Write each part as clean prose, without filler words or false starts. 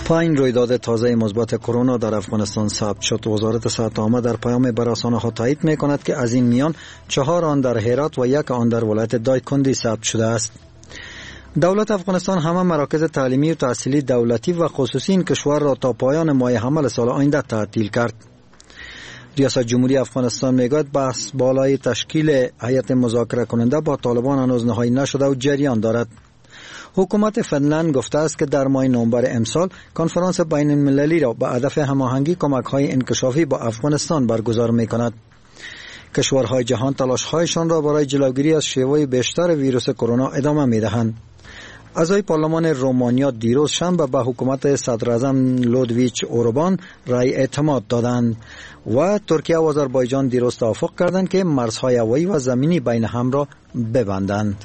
5 رویداد تازه مثبت کرونا در افغانستان ثبت شد. وزارت صحت عامه در پیام به رسانه‌ها تایید می‌کند که از این میان 4 آن در هرات و 1 آن در ولایت دایکندی ثبت شده است. دولت افغانستان همه مراکز تعلیمی و تحصیلی دولتی و خصوصی این کشور را تا پایان ماه حمل سال آینده تعطیل کرد. ریاست جمهوری افغانستان میگوید بحث بالای تشکیل هیئت مذاکره کننده با طالبان هنوز نهایی نشده و جریان دارد. حکومت فنلند گفته است که در ماه نوامبر امسال کنفرانس بین المللی را به هدف هماهنگی کمک‌های انکشافی با افغانستان برگزار می‌کند. کشورهای جهان تلاش‌هایشان را برای جلوگیری از شیوع بیشتر ویروس کرونا ادامه می‌دهند. اعضای پارلمان رومانیا دیروز شنبه به حکومت صدراعظم لودویچ اوربان رای اعتماد دادند و ترکیه و آذربایجان دیروز توافق کردند که مرزهای هوایی و زمینی بین هم را ببندند.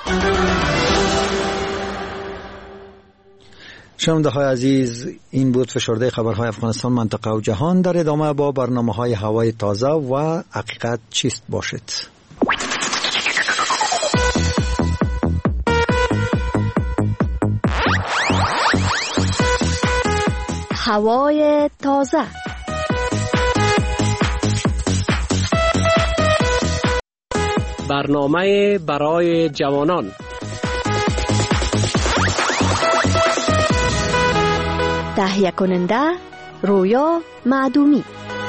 شنونده های عزیز، این بود فشرده خبرهای افغانستان، منطقه و جهان. در ادامه با برنامه‌های هوای تازه و حقیقت چیست باشید. هوای تازه. برنامه برای جوانان. تهیه کننده رویا معدومی.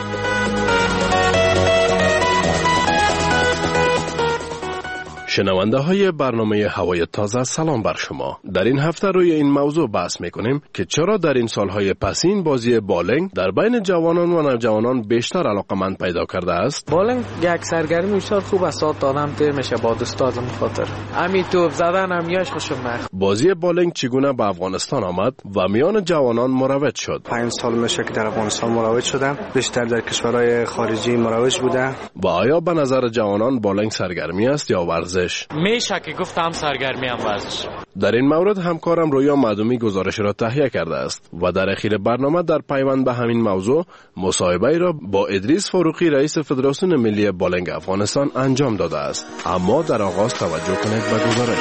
شنونده های برنامه هوای تازه، سلام بر شما. در این هفته روی این موضوع بحث میکنیم که چرا در این سالهای پسین بازی بالنگ در بین جوانان و نوجوانان بیشتر علاقمند پیدا کرده است. بالنگ یک سرگرمی بسیار خوب است، ساعت آدم تیر میشه با دوستان خاطر. همین توپ زدن هم یاش خوشم میاد. بازی بالنگ چگونه به افغانستان آمد و میان جوانان مروج شد؟ 5 سال میشه که در افغانستان مروج شدم، بیشتر در کشورهای خارجی مروج بوده. و آیا به نظر جوانان بالنگ سرگرمی است یا ورزش؟ میشه که گفتم سرگرمی هم ورزش. در این مورد همکارم رویا معدومی گزارش را تهیه کرده است و در اخیر برنامه در پیوند به همین موضوع مصاحبه را با ادریس فاروقی رئیس فدراسیون ملی بالنگ افغانستان انجام داده است. اما در آغاز توجه کنید به گزارش.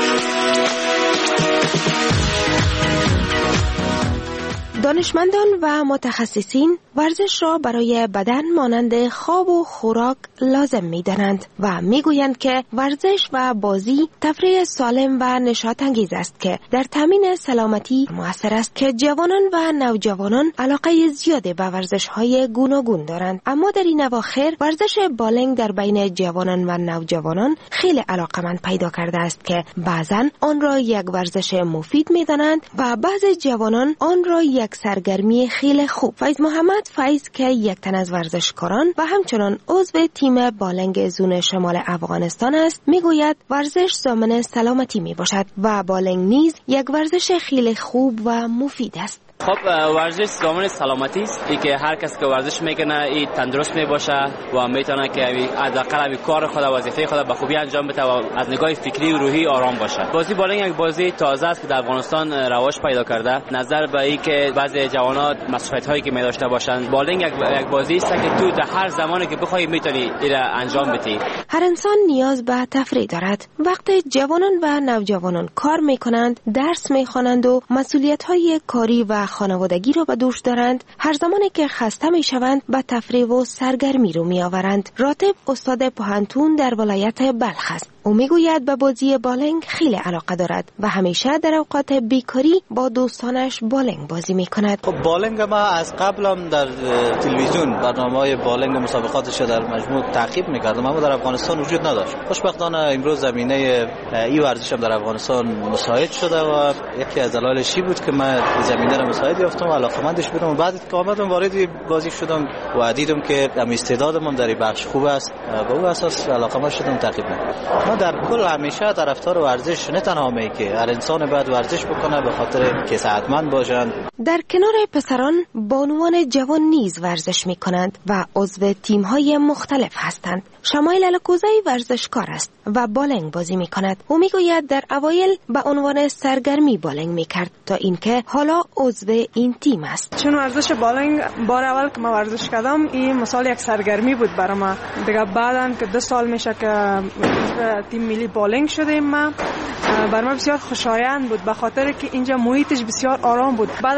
دانشمندان و متخصصین ورزش را برای بدن مانند خواب و خوراک لازم می‌دانند و می‌گویند که ورزش و بازی تفریح سالم و نشاط انگیز است که در تامین سلامتی مؤثر است که جوانان و نوجوانان علاقه زیادی به ورزش‌های گوناگون دارند. اما در این اواخر ورزش بالنگ در بین جوانان و نوجوانان خیلی علاقمند پیدا کرده است که بعضاً آن را یک ورزش مفید می‌دانند و بعضی جوانان آن را یک سرگرمی خیلی خوب. فیض محمد فیض که یک تن از ورزشکاران و همچنان عضو تیم بالنگ زون شمال افغانستان است، میگوید ورزش ضامن سلامتی می باشد و بالنگ نیز یک ورزش خیلی خوب و مفید است. خب ورزش ضامن سلامتی است، این که هر کس که ورزش میکنه این تندرست میباشه و میتونه که حداقل کار خود و وظیفه خود به خوبی انجام بده و از نگاه فکری و روحی آرام باشه. بازی بالنگ یک بازی تازه است که در افغانستان رواج پیدا کرده. نظر به این که بعضی جوانان مسئولیت هایی که می داشته باشند، بالنگ یک بازی است که تو در هر زمانی که بخوای میتونی این را انجام بدی. هر انسان نیاز به تفریح دارد. وقتی جوانان و نوجوانان کار میکنند، درس میخوانند و مسئولیت های کاری و خانوادگی را به دوش دارند، هر زمانی که خسته می شوند به تفریح و سرگرمی رو می آورند. راتب استاد پوهنتون در ولایت بلخ است. او میگوید به بازی بالنگ خیلی علاقه دارد و همیشه در اوقات بیکاری با دوستانش بالنگ بازی میکند. خب بالنگ ما از قبلم در تلویزیون برنامه‌های بالنگ مسابقاتش در مجموع تعقیب میکردم، اما در افغانستان وجود نداشت. خوشبختانه امروز زمینه این ورزش هم در افغانستان مساعد شده و یکی از دلایلش بود که من زمینه را مساعد یافتم و علاقه‌مندش بودم و بعد که آمدم وارد بازی شدم و دیدم که استعدادم در این بخش خوب است، به اون اساس علاقه‌مند شدم تعقیب می‌کردم. در کل همیشه طرفدار ورزش نه تنها می که هر انسان باید ورزش بکنه به خاطر که صحتمند باشند. در کنار پسران بانوان جوان نیز ورزش می کنند و عضو تیم های مختلف هستند. شمایل الکوزایی ورزشکار است و بالنگ بازی می کند. او می گوید در اوایل به عنوان سرگرمی بالنگ می کرد تا اینکه حالا عضو این تیم است. چون ورزش بالنگ بار اول که ما ورزش کردم این مثال یک سرگرمی بود برای ما. دیگه بعدن که 2 سال میشه که تیم ملی بالنگ شدیم ما، برای ما بسیار خوشایند بود به خاطر که اینجا محیطش بسیار آرام بود. بعدن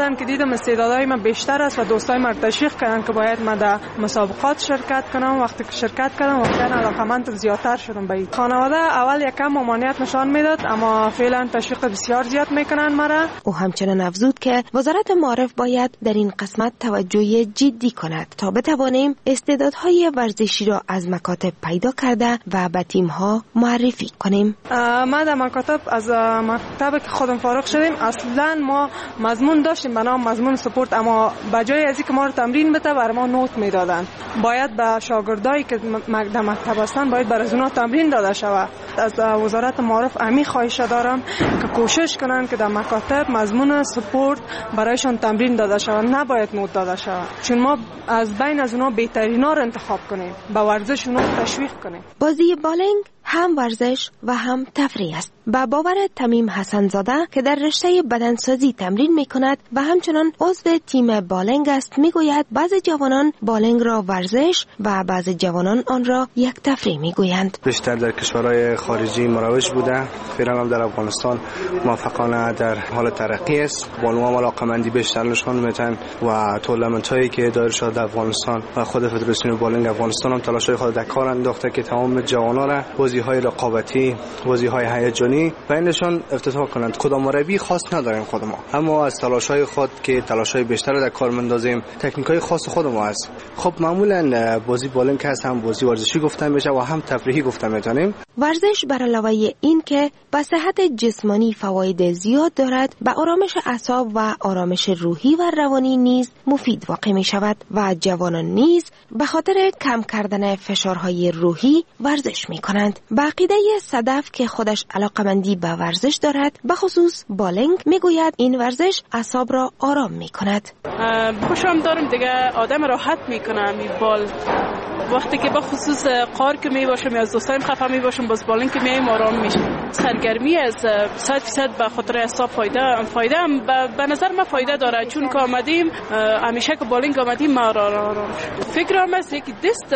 بعدن که دیدم استعدادهای من بیشتر است و دوستای من تشویق کردن که باید من در مسابقات شرکت کنم. وقتی که شرکت کردم واقعا علاقه‌مند زیادتر شدم به این. خانواده اول یکم ممانعت نشان میداد اما فعلا تشویق بسیار زیاد میکنن مرا. او همچنین افزود که وزارت معارف باید در این قسمت توجه جدی کند تا بتوانیم استعدادهای ورزشی را از مکاتب پیدا کرده و به تیم‌ها معرفی کنیم. ما در مکاتب از مکتب که خودم فارغ شدیم اصلا ما مضمون داشتیم به نام مضمون سپورت، اما بجای از اینکه ما رو تمرین بده برای ما نوت میدادن. باید به شاگردایی که در مکتب هستن باید برای اونا تمرین داده شود. از وزارت معارف امی خواهش دارم که کوشش کنن که در مکاتب مضمون سپورت برایشان تمرین داده شود، نباید نوت داده شود، چون ما از بین از اونا بهترینا رو انتخاب کنیم، به ورزش اونا تشویق کنیم. بازی بالنگ هم ورزش و هم تفریح است. با باور تمیم حسن زاده که در رشته بدنسازی تمرین می کند و همچنان عضو تیم بالنگ است میگوید بعضی جوانان بالنگ را ورزش و بعضی جوانان آن را یک تفریح میگویند. بیشتر در کشورهای خارجی مروج بوده، فعلا هم در افغانستان موفقانه در حال ترقی است. بالوها علاقه‌مندی بیشتر نشان میدن و تورنمنت هایی که دایر شده در افغانستان و خود فدراسیون بالنگ افغانستان هم تلاش‌های خود در کار انداخته که تمام جوانان را بازی‌های رقابتی، بازی‌های هیجانی و اینشان افتتاح کنند. کدام مربی خاص نداریم خود ما، اما از تلاش‌های خود که تلاش‌های بیشتر در کار مندازیم، تکنیک‌های خاص خود ما است. خب معمولاً بازی بالنگ هست هم بازی ورزشی گفته میشه و هم تفریحی گفته میتونیم. ورزش بر علاوه این که به صحت جسمانی فواید زیاد دارد، به آرامش اعصاب و آرامش روحی و روانی نیز مفید واقع می شود و جوانان نیز به خاطر کم کردن فشارهای روحی ورزش می کنند. به عقیده صدف که خودش علاقمندی به ورزش دارد، به خصوص بالنگ، می گوید این ورزش اعصاب را آرام می کند. خوشم دارم دیگه، آدم راحت می کنم این بال. وقتی که به خصوص قار که می باشم یا از دوستایم خفه می باشم، باز بالنگ که میایم آرام میشم. سرگرمی از 100% به خاطر اعصاب فایده هم به نظر من فایده داره، چون که آمدیم همیشه که بالنگ آمدیم ما آرام فکرم است یک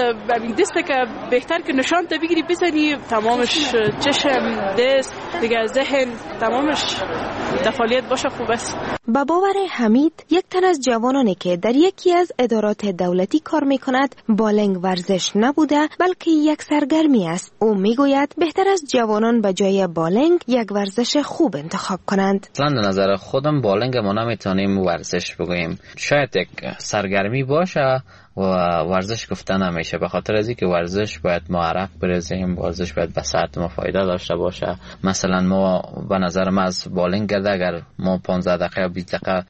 دست که بهتر که نشان تا بگیری بزنی، تمامش چشم، دست دیگه، ذهن تمامش فعالیت باشه، خوب است. با باور حمید، یک تن از جوانانی که در یکی از ادارات دولتی کار میکند، بالنگ ورزش نبوده بلکه یک سرگرمی است. او میگوید بهتر از جوانان به جای بالنگ یک ورزش خوب انتخاب کنند. اصلا نظر خودم بالنگ ما نمیتونیم ورزش بگوییم، شاید یک سرگرمی باشه و ورزش گفته نمیشه، به خاطر از اینکه ورزش باید ما عرق بریزیم، ورزش باید به صحت ما فایده داشته باشه. مثلا ما به نظر ما از بالنگ گرده اگر ما 15 دقیقه یا 20 دقیقه